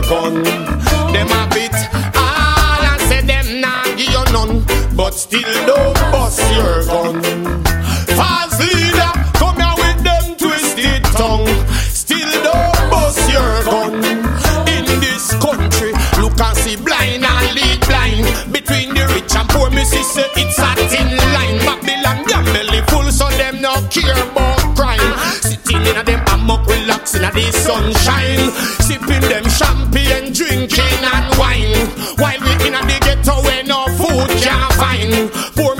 gun. Them a bit all and say them nah give you none, but still don't bust your gun. False leader, come here with them twisted tongue. Still don't bust your gun. In this country, look and see blind and lead blind. Between the rich and poor, me see say it's a thin line. Babylon, them belly full, so them no care about crime. Sitting in a them hammock, relaxing at the sunshine, sipping them champagne, drinking and wine. While we in a the ghetto where no food can't find. Poor